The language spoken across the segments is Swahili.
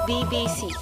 BBC.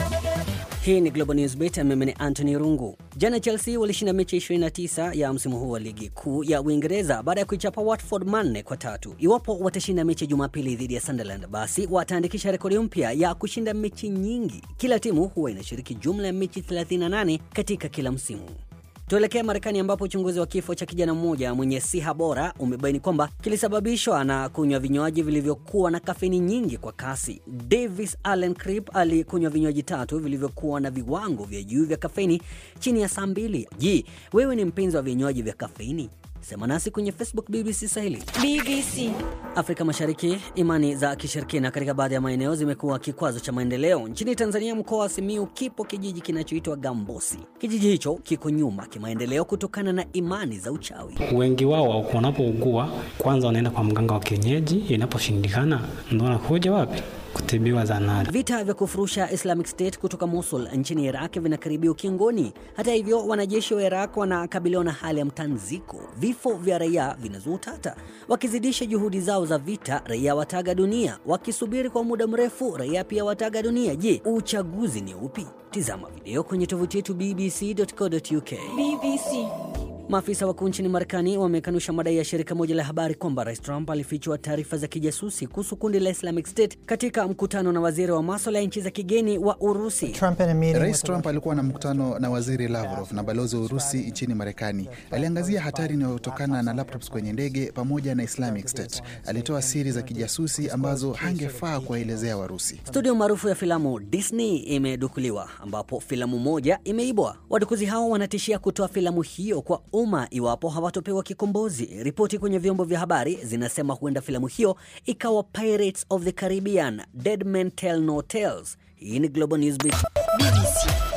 Hii ni Global News Beat, mimi ni Anthony Rungu. Jana Chelsea walishinda mechi 29 ya msimu huu wa ligi kuu ya Uingereza baada ya kuichapa Watford 4-3. Iwapo watashinda mechi Jumapili dhidi ya Sunderland, basi wataandikisha rekodi mpya ya kushinda mechi nyingi. Kila timu huwa inashiriki jumla ya mechi 38 katika kila msimu. Tuelekea Marekani ambapo uchunguzi wa kifo cha kijana mmoja mwenye siha bora umebaini kwamba kilisababishwa na kunywa vinywaji vilivyokuwa na kafeini nyingi kwa kasi. Davis Allen Cripp alikunywa vinywaji 3 vilivyokuwa na viwango vya juu vya kafeini chini ya saa 2. Je, wewe ni mpenzi wa vinywaji vya kafeini? Sema nasi kwenye Facebook BBC Swahili. BBC. Afrika Mashariki, imani za kishirikina katika baadhi ya maeneo zimekuwa kikwazo cha maendeleo. Nchini Tanzania, mkoa wa Simiyu kipo kijiji kinachoitwa Gambosi. Kijiji hicho kiko nyuma kimaendeleo kutokana na imani za uchawi. Wengi wao wanapougua kwanza wanaenda kwa mganga wa kienyeji, inaposhindikana ndio wanakuja wapi? Kutibiwa zanari. Vita vya kufurusha Islamic State kutoka Mosul nchini Iraq vinakaribia ukingoni. Hata hivyo, wanajeshi wa Iraq wanakabiliwa na hali ya mtanziko. Vifo vya raia vinazua utata. Wakizidisha juhudi zao za vita, raia wataga dunia. Wakisubiri kwa muda mrefu, raia pia wataga dunia. Je, uchaguzi ni upi? Tizama video kwenye tovuti yetu bbc.co.uk. BBC. Maafisa wakuu nchini Marekani wamekanusha madai ya shirika moja la habari kwamba Rais Trump alifichua taarifa za kijasusi kuhusu kundi la Islamic State katika mkutano na waziri wa masuala ya nchi za kigeni wa Urusi. Rais Trump alikuwa na mkutano na waziri Lavrov na balozi wa Urusi nchini Marekani. Aliangazia hatari inayotokana na laptops kwenye ndege pamoja na Islamic State. Alitoa siri za kijasusi ambazo hangefaa kuwaelezea Warusi. Studio maarufu ya filamu Disney imedukuliwa ambapo filamu moja imeibwa. Wadukuzi hao wanatishia kutoa filamu hiyo kwa umma iwapo hawatopewa kikombozi. Ripoti kwenye vyombo vya habari zinasema huenda filamu hiyo ikawa Pirates of the Caribbean, Dead Men Tell No Tales. Hii ni Global News Beat. BBC.